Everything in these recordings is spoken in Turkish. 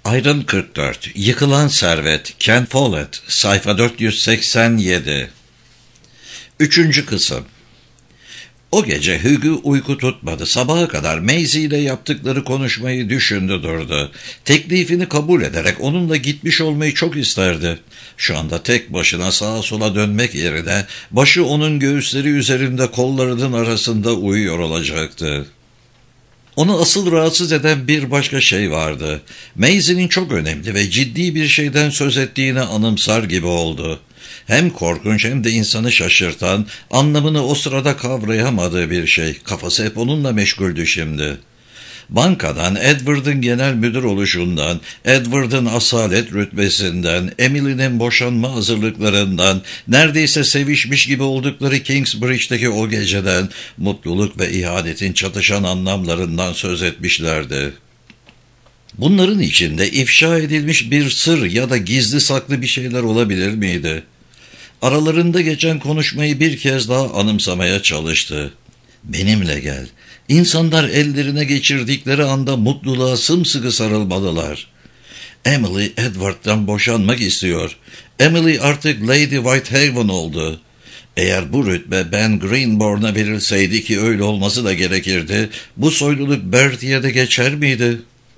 Ayrım 44. Yıkılan Servet. Ken Follett. Sayfa 487. 3. kısım. O gece Hugh'u uyku tutmadı. Sabaha kadar Maisie ile yaptıkları konuşmayı düşündü durdu. Teklifini kabul ederek onunla gitmiş olmayı çok isterdi. Şu anda tek başına sağa sola dönmek yerine başı onun göğüsleri üzerinde kollarının arasında uyuyor olacaktı. Onu asıl rahatsız eden bir başka şey vardı. Maisie'nin çok önemli ve ciddi bir şeyden söz ettiğini anımsar gibi oldu. Hem korkunç hem de insanı şaşırtan, anlamını o sırada kavrayamadığı bir şey. Kafası hep onunla meşguldü şimdi. Bankadan, Edward'ın genel müdür oluşundan, Edward'ın asalet rütbesinden, Emily'nin boşanma hazırlıklarından, neredeyse sevişmiş gibi oldukları Kingsbridge'deki o geceden, mutluluk ve ihanetin çatışan anlamlarından söz etmişlerdi. Bunların içinde ifşa edilmiş bir sır ya da gizli saklı bir şeyler olabilir miydi? Aralarında geçen konuşmayı bir kez daha anımsamaya çalıştı. Benimle gel. İnsanlar ellerine geçirdikleri anda mutluluğa sımsıkı sarılmalılar. Emily Edward'dan boşanmak istiyor. Emily artık Lady Whitehaven oldu. Eğer bu rütbe Ben Greenbourne'a verilseydi, ki öyle olması da gerekirdi, bu soyluluk Bertie'ye de geçer miydi?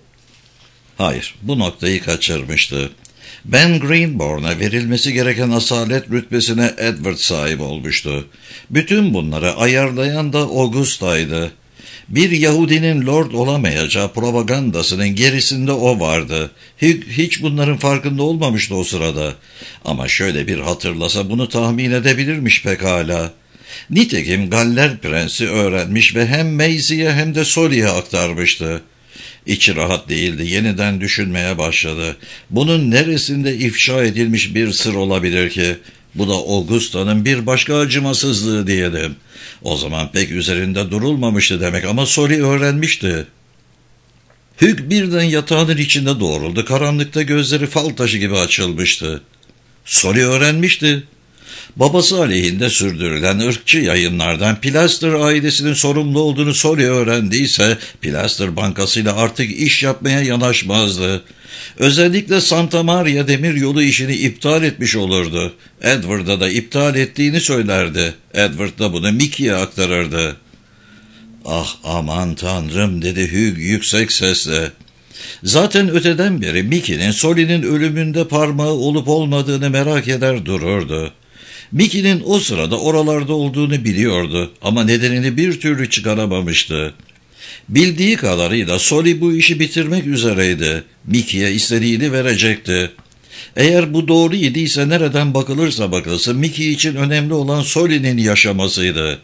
Hayır, bu noktayı kaçırmıştı. Ben Greenbourne'a verilmesi gereken asalet rütbesine Edward sahip olmuştu. Bütün bunları ayarlayan da Augusta'ydı. Bir Yahudinin lord olamayacağı propagandasının gerisinde o vardı. Hiç bunların farkında olmamıştı o sırada. Ama şöyle bir hatırlasa bunu tahmin edebilirmiş pekala. Nitekim Galler Prensi öğrenmiş ve hem Maisie'ye hem de Solly'e aktarmıştı. İçi rahat değildi, yeniden düşünmeye başladı. Bunun neresinde ifşa edilmiş bir sır olabilir ki? Bu da Augusta'nın bir başka acımasızlığı diyelim. O zaman pek üzerinde durulmamıştı demek ama Solly öğrenmişti. Hugh birden yatağının içinde doğruldu. Karanlıkta gözleri fal taşı gibi açılmıştı. Solly öğrenmişti. Babası aleyhinde sürdürülen ırkçı yayınlardan Pilaster ailesinin sorumlu olduğunu Solly öğrendiyse, Pilaster Bankası'yla artık iş yapmaya yanaşmazdı. Özellikle Santa Maria demiryolu işini iptal etmiş olurdu. Edward'a da iptal ettiğini söylerdi. Edward da bunu Mickey'e aktarırdı. "Ah aman tanrım," dedi Hugh yüksek sesle. Zaten öteden beri Mickey'nin Solly'nin ölümünde parmağı olup olmadığını merak eder dururdu. Mickey'nin o sırada oralarda olduğunu biliyordu ama nedenini bir türlü çıkaramamıştı. Bildiği kadarıyla Solly bu işi bitirmek üzereydi. Mickey'e istediğini verecekti. Eğer bu doğru idiyse nereden bakılırsa bakılsın Mickey için önemli olan Solly'nin yaşamasıydı.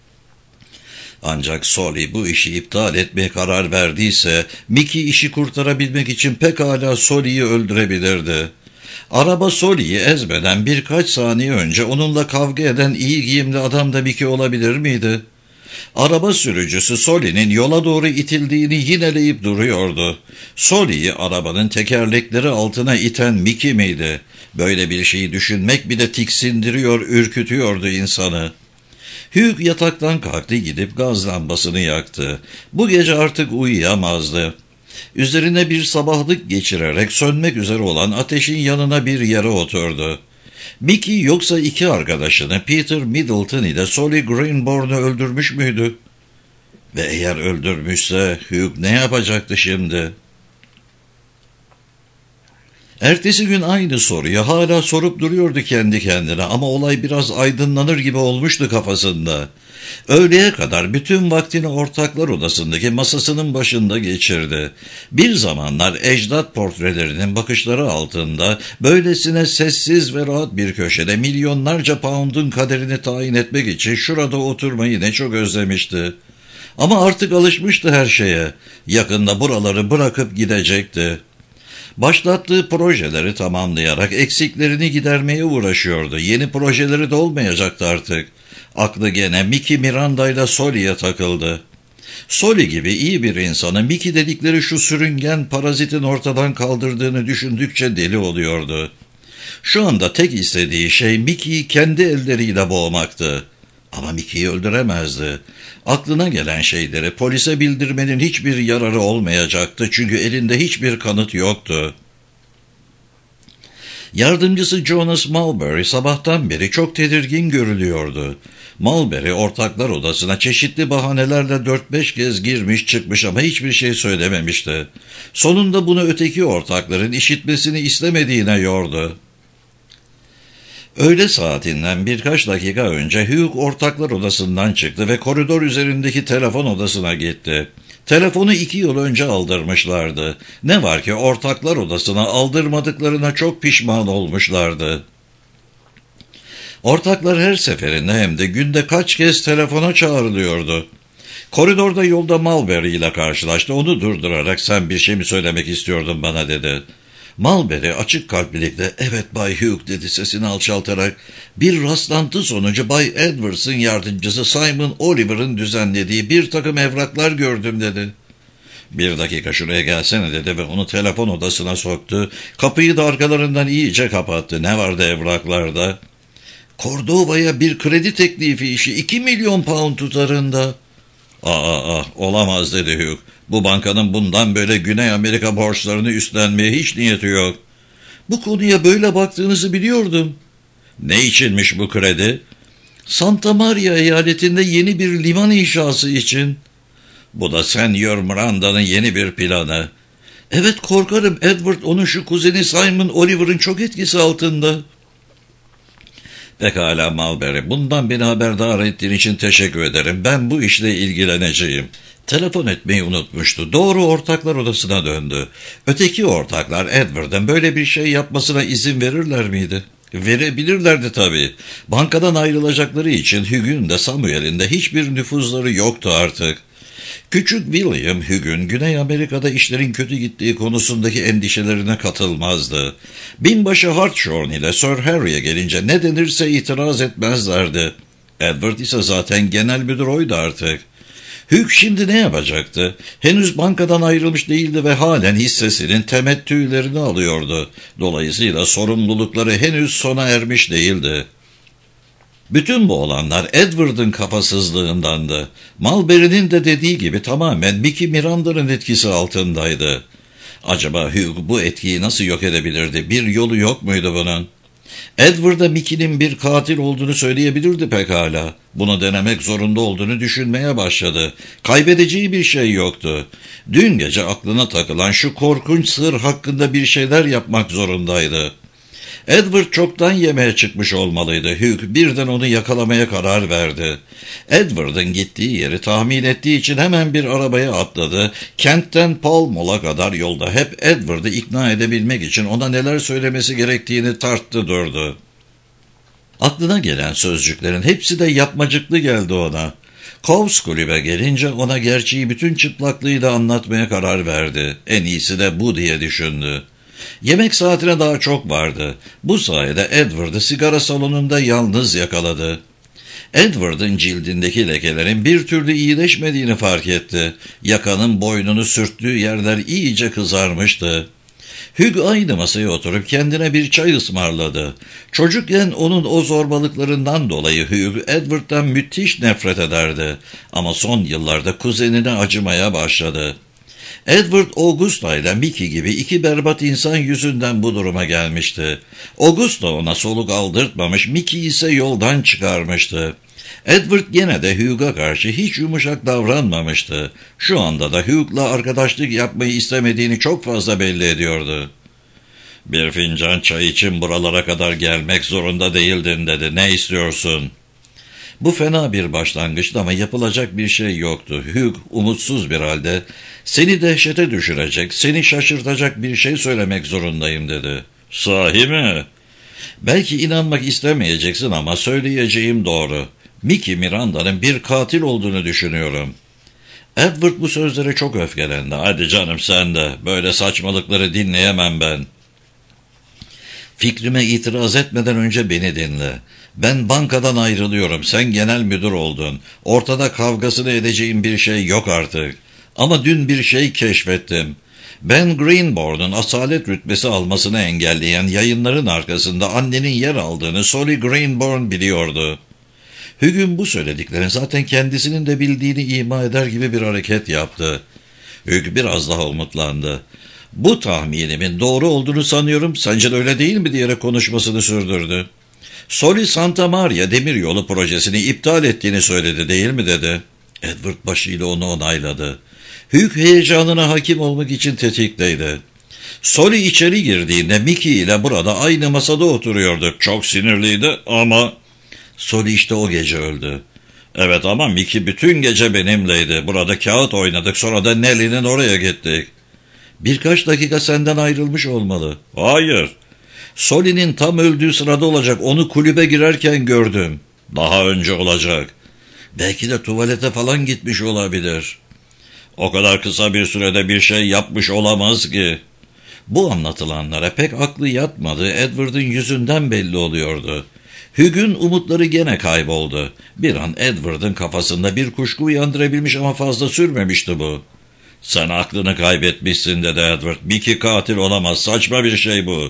Ancak Solly bu işi iptal etmeye karar verdiyse Mickey işi kurtarabilmek için pekala Solly'yi öldürebilirdi. Araba Solly'yi ezmeden birkaç saniye önce onunla kavga eden iyi giyimli adam da Mickey olabilir miydi? Araba sürücüsü Solly'nin yola doğru itildiğini yineleyip duruyordu. Solly'yi arabanın tekerlekleri altına iten Mickey miydi? Böyle bir şeyi düşünmek bile tiksindiriyor, ürkütüyordu insanı. Hugh yataktan kalktı, gidip gaz lambasını yaktı. Bu gece artık uyuyamazdı. Üzerine bir sabahlık geçirerek sönmek üzere olan ateşin yanına bir yere oturdu. Mickey yoksa iki arkadaşını Peter Middleton ile Solly Greenbourne'u öldürmüş müydü? Ve eğer öldürmüşse Hugh ne yapacaktı şimdi? Ertesi gün aynı soruyu hala sorup duruyordu kendi kendine ama olay biraz aydınlanır gibi olmuştu kafasında. Öğleye kadar bütün vaktini ortaklar odasındaki masasının başında geçirdi. Bir zamanlar ecdat portrelerinin bakışları altında böylesine sessiz ve rahat bir köşede milyonlarca pound'un kaderini tayin etmek için şurada oturmayı ne çok özlemişti. Ama artık alışmıştı her şeye. Yakında buraları bırakıp gidecekti. Başlattığı projeleri tamamlayarak eksiklerini gidermeye uğraşıyordu. Yeni projeleri de olmayacaktı artık. Aklı gene Mickey Miranda ile Solly'ye takıldı. Solly gibi iyi bir insanı Mickey dedikleri şu sürüngen parazitin ortadan kaldırdığını düşündükçe deli oluyordu. Şu anda tek istediği şey Mickey'yi kendi elleriyle boğmaktı. Ama Mickey'i öldüremezdi. Aklına gelen şeyleri polise bildirmenin hiçbir yararı olmayacaktı çünkü elinde hiçbir kanıt yoktu. Yardımcısı Jonas Mulberry sabahtan beri çok tedirgin görülüyordu. Mulberry ortaklar odasına çeşitli bahanelerle 4-5 kez girmiş çıkmış ama hiçbir şey söylememişti. Sonunda bunu öteki ortakların işitmesini istemediğine yordu. Öğle saatinden birkaç dakika önce Hugh ortaklar odasından çıktı ve koridor üzerindeki telefon odasına gitti. Telefonu 2 yıl önce aldırmışlardı. Ne var ki ortaklar odasına aldırmadıklarına çok pişman olmuşlardı. Ortaklar her seferinde hem de günde kaç kez telefona çağrılıyordu. Koridorda yolda Mulberry ile karşılaştı. Onu durdurarak "Sen bir şey mi söylemek istiyordun bana?" dedi. Mulberry açık kalplilikle "Evet Bay Hugh" dedi sesini alçaltarak. "Bir rastlantı sonucu Bay Edwards'ın yardımcısı Simon Oliver'ın düzenlediği bir takım evraklar gördüm" dedi. "Bir dakika şuraya gelsene" dedi ve onu telefon odasına soktu. Kapıyı da arkalarından iyice kapattı. Ne vardı evraklarda? Cordova'ya bir kredi teklifi işi 2 milyon pound tutarında. Olamaz" dedi Hugh. "Bu bankanın bundan böyle Güney Amerika borçlarını üstlenmeye hiç niyeti yok." "Bu konuya böyle baktığınızı biliyordum." "Ne içinmiş bu kredi?" "Santa Maria eyaletinde yeni bir liman inşası için." "Bu da Senyor Miranda'nın yeni bir planı." "Evet, korkarım Edward onun şu kuzeni Simon Oliver'ın çok etkisi altında." "Pekala Mulberry, bundan beni haberdar ettiğin için teşekkür ederim. Ben bu işle ilgileneceğim." Telefon etmeyi unutmuştu. Doğru ortaklar odasına döndü. Öteki ortaklar Edward'ın böyle bir şey yapmasına izin verirler miydi? Verebilirlerdi tabii. Bankadan ayrılacakları için Hugh'un de Samuel'in de hiçbir nüfuzları yoktu artık. Küçük William Hugh'un Güney Amerika'da işlerin kötü gittiği konusundaki endişelerine katılmazdı. Binbaşı Hartshorn ile Sir Harry'e gelince ne denirse itiraz etmezlerdi. Edward ise zaten genel müdür oydu artık. Hugh şimdi ne yapacaktı? Henüz bankadan ayrılmış değildi ve halen hissesinin temettülerini alıyordu. Dolayısıyla sorumlulukları henüz sona ermiş değildi. Bütün bu olanlar Edward'ın kafasızlığındandı. Mulberry'nin de dediği gibi tamamen Mickey Miranda'nın etkisi altındaydı. Acaba Hugh bu etkiyi nasıl yok edebilirdi? Bir yolu yok muydu bunun? Edward'a Mickey'nin bir katil olduğunu söyleyebilirdi pekala. Bunu denemek zorunda olduğunu düşünmeye başladı. Kaybedeceği bir şey yoktu. Dün gece aklına takılan şu korkunç sır hakkında bir şeyler yapmak zorundaydı. Edward çoktan yemeğe çıkmış olmalıydı. Hugh birden onu yakalamaya karar verdi. Edward'ın gittiği yeri tahmin ettiği için hemen bir arabaya atladı. Kentten Pall Mall'a kadar yolda hep Edward'ı ikna edebilmek için ona neler söylemesi gerektiğini tarttı durdu. Aklına gelen sözcüklerin hepsi de yapmacıklı geldi ona. Cowes kulübe gelince ona gerçeği bütün çıplaklığıyla anlatmaya karar verdi. En iyisi de bu diye düşündü. Yemek saatine daha çok vardı. Bu sayede Edward'ı sigara salonunda yalnız yakaladı. Edward'ın cildindeki lekelerin bir türlü iyileşmediğini fark etti. Yakanın boynunu sürttüğü yerler iyice kızarmıştı. Hugh aynı masaya oturup kendine bir çay ısmarladı. Çocukken onun o zorbalıklarından dolayı Hugh Edward'dan müthiş nefret ederdi. Ama son yıllarda kuzenine acımaya başladı. Edward Augusta ile Mickey gibi iki berbat insan yüzünden bu duruma gelmişti. Augusta ona soluk aldırtmamış, Mickey ise yoldan çıkarmıştı. Edward gene de Hugh'a karşı hiç yumuşak davranmamıştı. Şu anda da Hugh'la arkadaşlık yapmayı istemediğini çok fazla belli ediyordu. "Bir fincan çay için buralara kadar gelmek zorunda değildin" dedi. "Ne istiyorsun?" Bu fena bir başlangıçtı ama yapılacak bir şey yoktu. Hugh umutsuz bir halde "Seni dehşete düşürecek, seni şaşırtacak bir şey söylemek zorundayım" dedi. "Sahi mi?" "Belki inanmak istemeyeceksin ama söyleyeceğim doğru. Mickey Miranda'nın bir katil olduğunu düşünüyorum." Edward bu sözlere çok öfkelendi. "Hadi canım sen de, böyle saçmalıkları dinleyemem ben." "Fikrime itiraz etmeden önce beni dinle. Ben bankadan ayrılıyorum, sen genel müdür oldun. Ortada kavgasını edeceğim bir şey yok artık. Ama dün bir şey keşfettim. Ben Greenbourne'un asalet rütbesi almasını engelleyen yayınların arkasında annenin yer aldığını Solly Greenbourne biliyordu." Hugh'un bu söylediklerini zaten kendisinin de bildiğini ima eder gibi bir hareket yaptı. Hugh biraz daha umutlandı. Bu tahminimin doğru olduğunu sanıyorum, sence de öyle değil mi diyerek konuşmasını sürdürdü. Soli Santa Maria demiryolu projesini iptal ettiğini söyledi değil mi dedi. Edward başıyla onu onayladı. Hugh heyecanına hakim olmak için tetikteydi. Soli içeri girdiğinde Mickey ile burada aynı masada oturuyorduk. Çok sinirliydi ama... Soli işte o gece öldü. Evet ama Mickey bütün gece benimleydi. Burada kağıt oynadık, sonra da Nellie'nin oraya gittik. Birkaç dakika senden ayrılmış olmalı. Hayır. Soli'nin tam öldüğü sırada olacak. Onu kulübe girerken gördüm. Daha önce olacak. Belki de tuvalete falan gitmiş olabilir. O kadar kısa bir sürede bir şey yapmış olamaz ki. Bu anlatılanlara pek aklı yatmadı. Edward'ın yüzünden belli oluyordu. Hugh'un umutları gene kayboldu. Bir an Edward'ın kafasında bir kuşku uyandırabilmiş ama fazla sürmemişti bu. Sen aklını kaybetmişsin dedi Edward. Mickey katil olamaz. Saçma bir şey bu.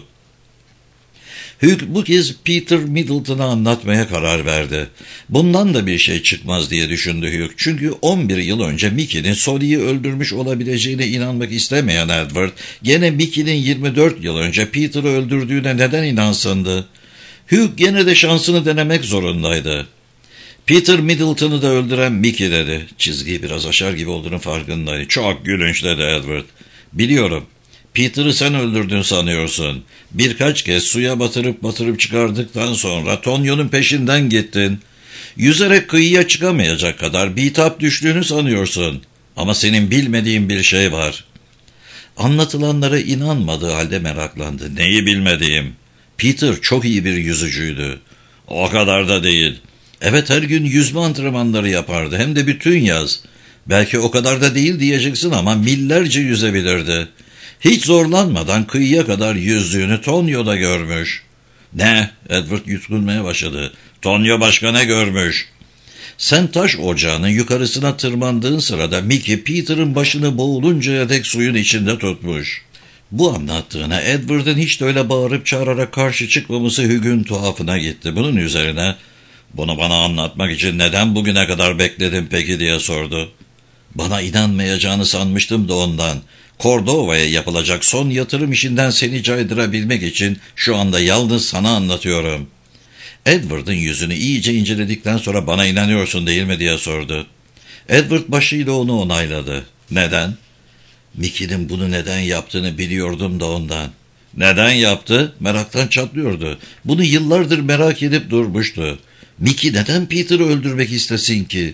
Hugh bu kez Peter Middleton'a anlatmaya karar verdi. Bundan da bir şey çıkmaz diye düşündü Hugh. Çünkü 11 yıl önce Mickey'nin Soli'yi öldürmüş olabileceğine inanmak istemeyen Edward, gene Mickey'nin 24 yıl önce Peter'ı öldürdüğüne neden inansındı? Hugh gene de şansını denemek zorundaydı. Peter Middleton'ı da öldüren Mickey dedi. Çizgiyi biraz aşar gibi olduğunu farkındaydı. Çok gülünç dedi Edward. Biliyorum. Peter'ı sen öldürdün sanıyorsun. Birkaç kez suya batırıp çıkardıktan sonra Tonio'nun peşinden gittin. Yüzerek kıyıya çıkamayacak kadar bitap düştüğünü sanıyorsun. Ama senin bilmediğin bir şey var. Anlatılanlara inanmadığı halde meraklandı. Neyi bilmediğim? Peter çok iyi bir yüzücüydü. O kadar da değil. Evet, her gün yüzme antrenmanları yapardı. Hem de bütün yaz. Belki o kadar da değil diyeceksin ama millerce yüzebilirdi. Hiç zorlanmadan kıyıya kadar yüzdüğünü Tonio da görmüş. Ne? Edward yutkunmaya başladı. Tonio başka ne görmüş? Sen taş ocağının yukarısına tırmandığın sırada Mickey Peter'ın başını boğuluncaya dek suyun içinde tutmuş. Bu anlattığına Edward'ın hiç de öyle bağırıp çağırarak karşı çıkmaması Hugh'un tuhafına gitti. Bunun üzerine bunu bana anlatmak için neden bugüne kadar bekledin peki diye sordu. Bana inanmayacağını sanmıştım da ondan. Cordova'ya yapılacak son yatırım işinden seni caydırabilmek için şu anda yalnız sana anlatıyorum. Edward'ın yüzünü iyice inceledikten sonra bana inanıyorsun değil mi diye sordu. Edward başıyla onu onayladı. Neden? Mickey'nin bunu neden yaptığını biliyordum da ondan. Neden yaptı? Meraktan çatlıyordu. Bunu yıllardır merak edip durmuştu. Mickey neden Peter'ı öldürmek istesin ki?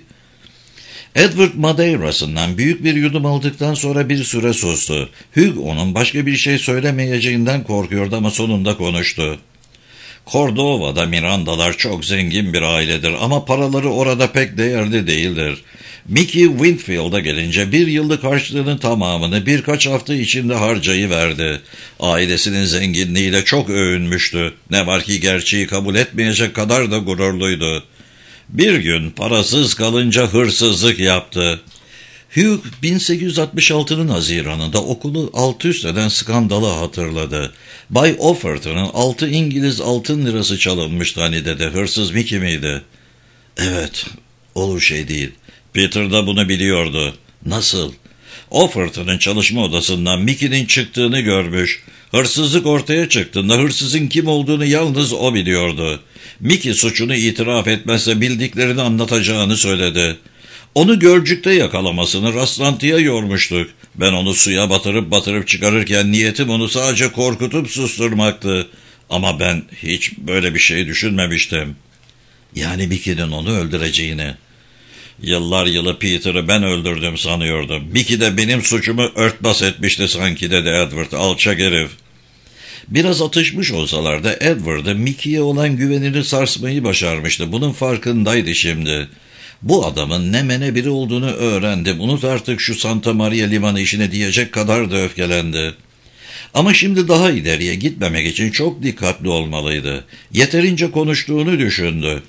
Edward Madeira'sından büyük bir yudum aldıktan sonra bir süre sustu. Hugh onun başka bir şey söylemeyeceğinden korkuyordu ama sonunda konuştu. Cordova'da Mirandalar çok zengin bir ailedir ama paraları orada pek değerli değildir. Mickey Winfield'a gelince bir yıllık harçlığının tamamını birkaç hafta içinde harcayıverdi. Ailesinin zenginliğiyle çok övünmüştü. Ne var ki gerçeği kabul etmeyecek kadar da gururluydu. Bir gün parasız kalınca hırsızlık yaptı. Hugh 1866'nın Haziran'ında okulu alt üst eden skandalı hatırladı. Bay Offerton'ın 6 İngiliz altın lirası çalınmıştı hani dedi. Hırsız Mickey miydi? Evet, olur şey değil. Peter da bunu biliyordu. Nasıl? Offerton'ın çalışma odasından Mickey'nin çıktığını görmüş. Hırsızlık ortaya çıktığında hırsızın kim olduğunu yalnız o biliyordu. Mickey suçunu itiraf etmezse bildiklerini anlatacağını söyledi. Onu Gölcük'te yakalamasını rastlantıya yormuştuk. Ben onu suya batırıp çıkarırken niyetim onu sadece korkutup susturmaktı. Ama ben hiç böyle bir şey düşünmemiştim. Yani Mickey'nin onu öldüreceğini. Yıllar yılı Peter'ı ben öldürdüm sanıyordum. Mickey de benim suçumu örtbas etmişti sanki dedi Edward, alçak herif. Biraz atışmış olsalar da Edward'ı Mickey'ye olan güvenini sarsmayı başarmıştı. Bunun farkındaydı şimdi. Bu adamın ne mene biri olduğunu öğrendi. Unut artık şu Santa Maria limanı işine diyecek kadar da öfkelendi. Ama şimdi daha ileriye gitmemek için çok dikkatli olmalıydı. Yeterince konuştuğunu düşündü.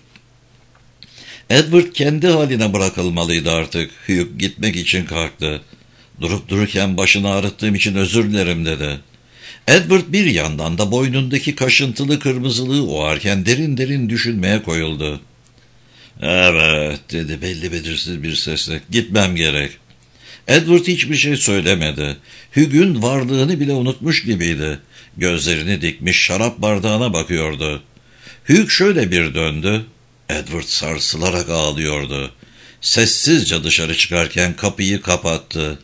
Edward kendi haline bırakılmalıydı artık. Hugh gitmek için kalktı. Durup dururken başını ağrıttığım için özür dilerim dedi. Edward bir yandan da boynundaki kaşıntılı kırmızılığı oğarken derin derin düşünmeye koyuldu. Evet dedi belli belirsiz bir sesle. Gitmem gerek. Edward hiçbir şey söylemedi. Hugh'un varlığını bile unutmuş gibiydi. Gözlerini dikmiş şarap bardağına bakıyordu. Hugh şöyle bir döndü. Edward sarsılarak ağlıyordu. Sessizce dışarı çıkarken kapıyı kapattı.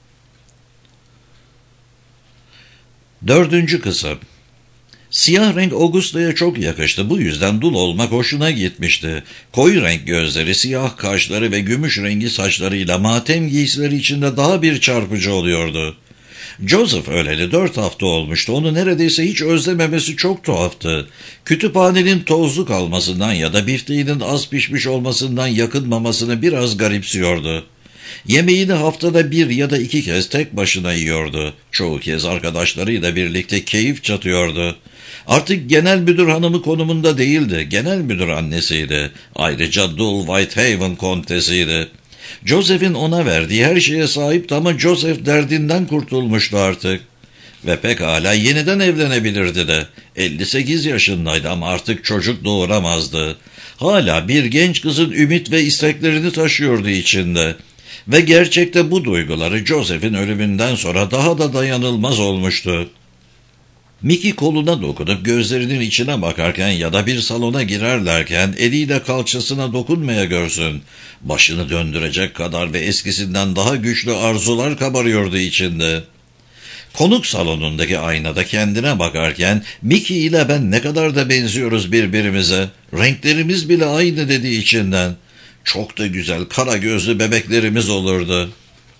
4. kısım. Siyah renk Augusta'ya çok yakıştı. Bu yüzden dul olmak hoşuna gitmişti. Koyu renk gözleri, siyah kaşları ve gümüş rengi saçlarıyla matem giysileri içinde daha bir çarpıcı oluyordu. Joseph öleli 4 hafta olmuştu. Onu neredeyse hiç özlememesi çok tuhaftı. Kütüphanenin tozlu kalmasından ya da bifteğinin az pişmiş olmasından yakınmamasını biraz garipsiyordu. Yemeğini haftada 1 ya da 2 kez tek başına yiyordu. Çoğu kez arkadaşlarıyla birlikte keyif çatıyordu. Artık genel müdür hanımı konumunda değildi. Genel müdür annesiydi. Ayrıca Dul Whitehaven kontesiydi. Joseph'in ona verdiği her şeye sahipti ama Joseph derdinden kurtulmuştu artık. Ve pekala yeniden evlenebilirdi de. 58 yaşındaydı ama artık çocuk doğuramazdı. Hala bir genç kızın ümit ve isteklerini taşıyordu içinde. Ve gerçekte bu duyguları Joseph'in ölümünden sonra daha da dayanılmaz olmuştu. Mickey koluna dokunup gözlerinin içine bakarken ya da bir salona girerlerken eliyle kalçasına dokunmaya görsün. Başını döndürecek kadar ve eskisinden daha güçlü arzular kabarıyordu içinde. Konuk salonundaki aynada kendine bakarken Mickey ile ben ne kadar da benziyoruz birbirimize. Renklerimiz bile aynı dedi içinden. Çok da güzel kara gözlü bebeklerimiz olurdu.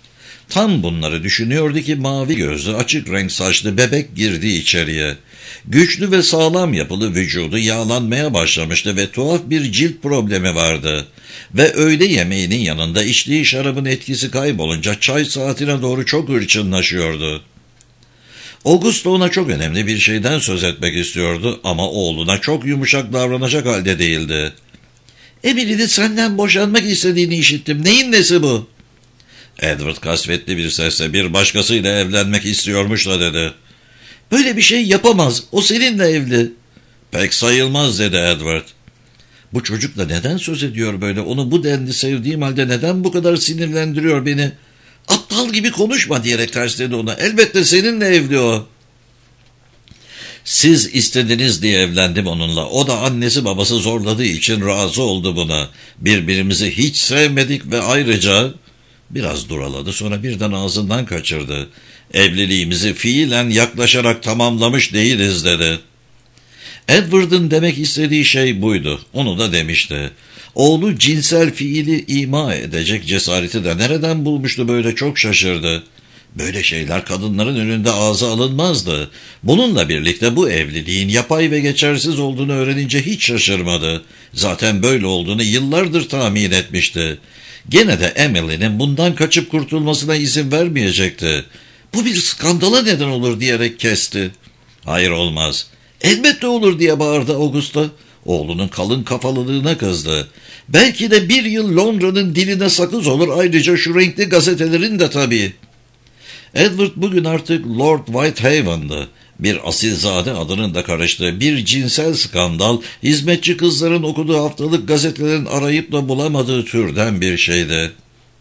Tam bunları düşünüyordu ki mavi gözlü açık renk saçlı bebek girdi içeriye. Güçlü ve sağlam yapılı vücudu yağlanmaya başlamıştı ve tuhaf bir cilt problemi vardı. Ve öğle yemeğinin yanında içtiği şarabın etkisi kaybolunca çay saatine doğru çok hırçınlaşıyordu. Augusto ona çok önemli bir şeyden söz etmek istiyordu ama oğluna çok yumuşak davranacak halde değildi. "Emily'nin senden boşanmak istediğini işittim. Neyin nesi bu?" Edward kasvetli bir sesle bir başkasıyla evlenmek istiyormuş da dedi. "Böyle bir şey yapamaz. O seninle evli." "Pek sayılmaz" dedi Edward. "Bu çocukla neden söz ediyor böyle? Onu bu denli sevdiğim halde neden bu kadar sinirlendiriyor beni?" "Aptal gibi konuşma" diyerek tersledi ona. "Elbette seninle evli o." "Siz istediniz diye evlendim onunla. O da annesi babası zorladığı için razı oldu buna. Birbirimizi hiç sevmedik ve ayrıca..." Biraz duraladı, sonra birden ağzından kaçırdı. "Evliliğimizi fiilen yaklaşarak tamamlamış değiliz" dedi. Edward'ın demek istediği şey buydu. Onu da demişti. Oğlu cinsel fiili ima edecek cesareti de nereden bulmuştu böyle, çok şaşırdı. Böyle şeyler kadınların önünde ağza alınmazdı. Bununla birlikte bu evliliğin yapay ve geçersiz olduğunu öğrenince hiç şaşırmadı. Zaten böyle olduğunu yıllardır tahmin etmişti. Gene de Emily'nin bundan kaçıp kurtulmasına izin vermeyecekti. "Bu bir skandala neden olur" diyerek kesti. "Hayır, olmaz." "Elbette olur" diye bağırdı Augusta. Oğlunun kalın kafalılığına kızdı. "Belki de 1 yıl Londra'nın diline sakız olur, ayrıca şu renkli gazetelerin de tabii." Edward bugün artık Lord Whitehaven'dı. Bir asilzade adının da karıştığı bir cinsel skandal, hizmetçi kızların okuduğu haftalık gazetelerin arayıp da bulamadığı türden bir şeydi.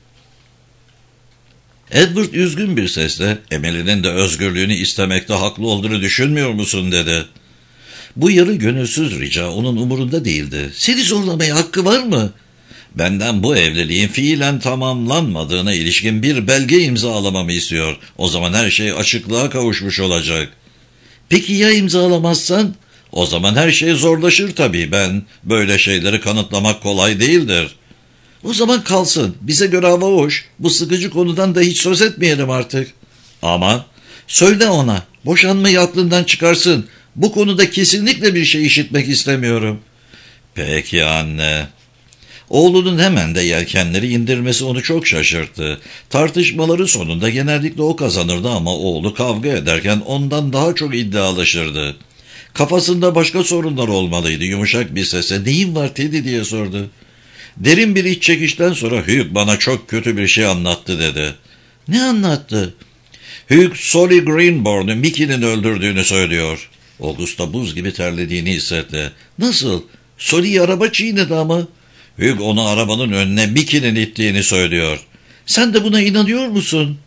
Edward üzgün bir sesle, "Emily'nin de özgürlüğünü istemekte haklı olduğunu düşünmüyor musun?" dedi. Bu yarı gönülsüz rica onun umurunda değildi. "Seni zorlamaya hakkı var mı?" "Benden bu evliliğin fiilen tamamlanmadığına ilişkin bir belge imzalamamı istiyor. O zaman her şey açıklığa kavuşmuş olacak." "Peki ya imzalamazsan?" "O zaman her şey zorlaşır tabii. Böyle şeyleri kanıtlamak kolay değildir." "O zaman kalsın. Bize göre hava hoş. Bu sıkıcı konudan da hiç söz etmeyelim artık." "Ama..." "Söyle ona. Boşanmayı aklından çıkarsın. Bu konuda kesinlikle bir şey işitmek istemiyorum." "Peki anne." Oğlunun hemen de yelkenleri indirmesi onu çok şaşırttı. Tartışmaları sonunda genellikle o kazanırdı ama oğlu kavga ederken ondan daha çok iddialaşırdı. Kafasında başka sorunlar olmalıydı. Yumuşak bir sesle "Neyin var Teddy?" diye sordu. Derin bir iç çekişten sonra "Hugh bana çok kötü bir şey anlattı" dedi. "Ne anlattı?" "Hugh Solly Greenborn'u Mickey'nin öldürdüğünü söylüyor." Augusta buz gibi terlediğini hissetti. "Nasıl? Solly'yi araba çiğnedi ama." Hugh onu arabanın önüne Mickey'nin ittiğini söylüyor. Sen de buna inanıyor musun?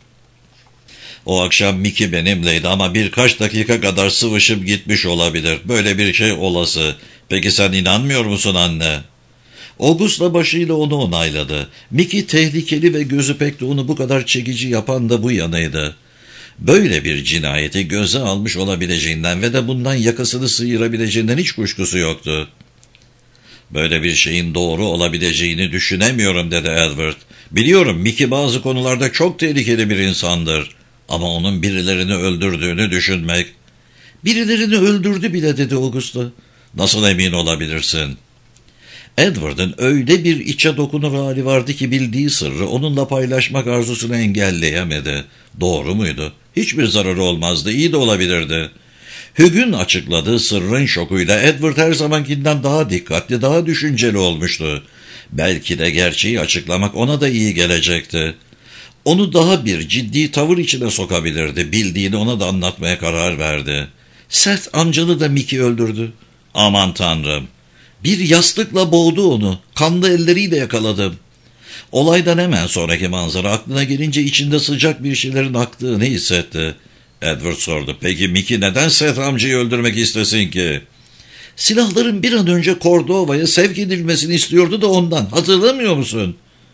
O akşam Mickey benimleydi ama birkaç dakika kadar sıvışıp gitmiş olabilir. Böyle bir şey olası. Peki sen inanmıyor musun anne? Augusta başıyla onu onayladı. Mickey tehlikeli ve gözü pek de onu bu kadar çekici yapan da bu yanıydı. Böyle bir cinayeti göze almış olabileceğinden ve de bundan yakasını sıyırabileceğinden hiç kuşkusu yoktu. Böyle bir şeyin doğru olabileceğini düşünemiyorum dedi Edward. Biliyorum Mickey bazı konularda çok tehlikeli bir insandır. Ama onun birilerini öldürdüğünü düşünmek. Birilerini öldürdü bile dedi Augusta. Nasıl emin olabilirsin? Edward'ın öyle bir içe dokunur hali vardı ki bildiği sırrı onunla paylaşmak arzusunu engelleyemedi. Doğru muydu? Hiçbir zararı olmazdı, iyi de olabilirdi. Hugh'un açıkladığı sırrın şokuyla Edward her zamankinden daha dikkatli, daha düşünceli olmuştu. Belki de gerçeği açıklamak ona da iyi gelecekti. Onu daha bir ciddi tavır içine sokabilirdi. Bildiğini ona da anlatmaya karar verdi. Seth amcanı da Mickey öldürdü. Aman tanrım. Bir yastıkla boğdu onu. Kanlı elleriyle yakaladım. Olaydan hemen sonraki manzara aklına gelince içinde sıcak bir şeylerin aktığını hissetti. Edward sordu. Peki Mickey neden Seth amcayı öldürmek istesin ki? Silahların bir an önce Cordova'ya sevk edilmesini istiyordu da ondan. Hatırlamıyor musun?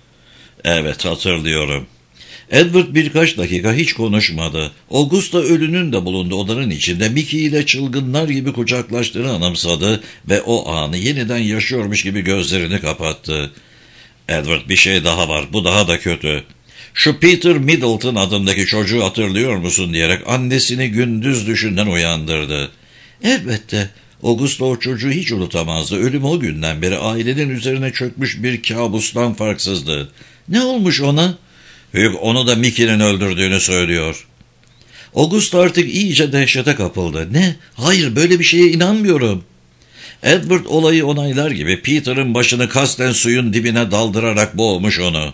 Evet, hatırlıyorum. Edward birkaç dakika hiç konuşmadı. Augusta ölünün de bulunduğu odanın içinde Mickey ile çılgınlar gibi kucaklaştığını anımsadı ve o anı yeniden yaşıyormuş gibi gözlerini kapattı. Edward, bir şey daha var, bu daha da kötü. Şu Peter Middleton adındaki çocuğu hatırlıyor musun diyerek annesini gündüz düşünden uyandırdı. Elbette. Augusta o çocuğu hiç unutamazdı. Ölüm o günden beri ailenin üzerine çökmüş bir kabustan farksızdı. Ne olmuş ona? Hugh onu da Mickey'nin öldürdüğünü söylüyor. Augusta artık iyice dehşete kapıldı. Ne? Hayır, böyle bir şeye inanmıyorum. Edward olayı onaylar gibi Peter'ın başını kasten suyun dibine daldırarak boğmuş onu.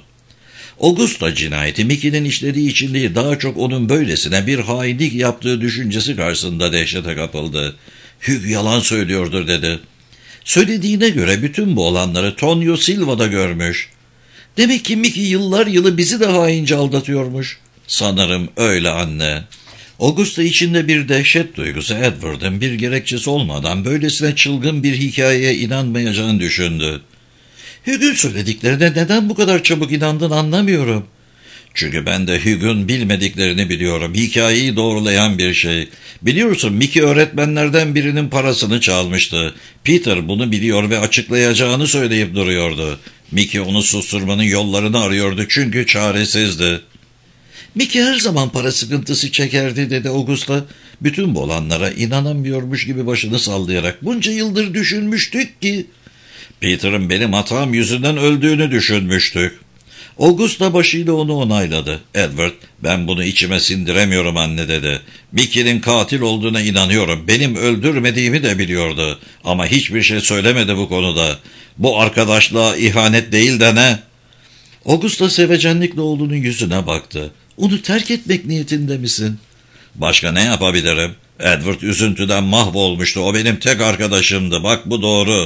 Augusta cinayeti Mickey'nin işlediği için değil, daha çok onun böylesine bir hainlik yaptığı düşüncesi karşısında dehşete kapıldı. Hugh yalan söylüyordur dedi. Söylediğine göre bütün bu olanları Tonio Silva'da görmüş. Demek ki Mickey yıllar yılı bizi de haince aldatıyormuş. Sanırım öyle anne. Augusta içinde bir dehşet duygusu Edward'ın bir gerekçesi olmadan böylesine çılgın bir hikayeye inanmayacağını düşündü. Hugh'un söylediklerine neden bu kadar çabuk inandın anlamıyorum. Çünkü ben de Hugh'un bilmediklerini biliyorum. Hikayeyi doğrulayan bir şey. Biliyorsun Mickey öğretmenlerden birinin parasını çalmıştı. Peter bunu biliyor ve açıklayacağını söyleyip duruyordu. Mickey onu susturmanın yollarını arıyordu çünkü çaresizdi. Mickey her zaman para sıkıntısı çekerdi dedi Augusta. Bütün bu olanlara inanamıyormuş gibi başını sallayarak. Bunca yıldır düşünmüştük ki. Peter'ın benim hatam yüzünden öldüğünü düşünmüştük. Augusta başıyla onu onayladı. Edward, ben bunu içime sindiremiyorum anne dedi. Mickey'nin katil olduğuna inanıyorum. Benim öldürmediğimi de biliyordu. Ama hiçbir şey söylemedi bu konuda. Bu arkadaşlığa ihanet değil de ne? Augusta sevecenlikle oğlunun yüzüne baktı. Onu terk etmek niyetinde misin? Başka ne yapabilirim? Edward üzüntüden mahvolmuştu. O benim tek arkadaşımdı. Bak bu doğru.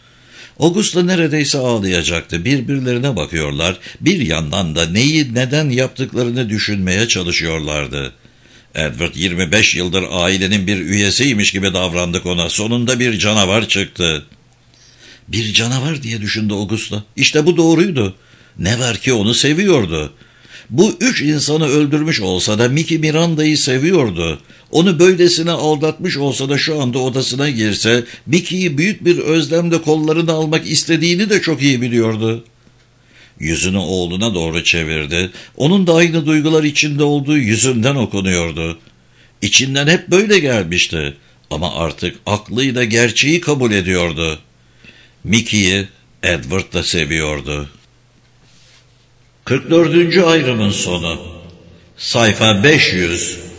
Augusta neredeyse ağlayacaktı. Birbirlerine bakıyorlar. Bir yandan da neyi neden yaptıklarını düşünmeye çalışıyorlardı. Edward 25 yıldır ailenin bir üyesiymiş gibi davrandık ona. Sonunda bir canavar çıktı. Bir canavar diye düşündü Augusta. İşte bu doğruydu. Ne var ki onu seviyordu. Bu 3 insanı öldürmüş olsa da Mickey Miranda'yı seviyordu. Onu böylesine aldatmış olsa da şu anda odasına girse Mickey'yi büyük bir özlemle kollarına almak istediğini de çok iyi biliyordu. Yüzünü oğluna doğru çevirdi. Onun da aynı duygular içinde olduğu yüzünden okunuyordu. İçinden hep böyle gelmişti. Ama artık aklıyla gerçeği kabul ediyordu. Mickey'yi Edward da seviyordu. 44. ayrımın sonu. Sayfa 500.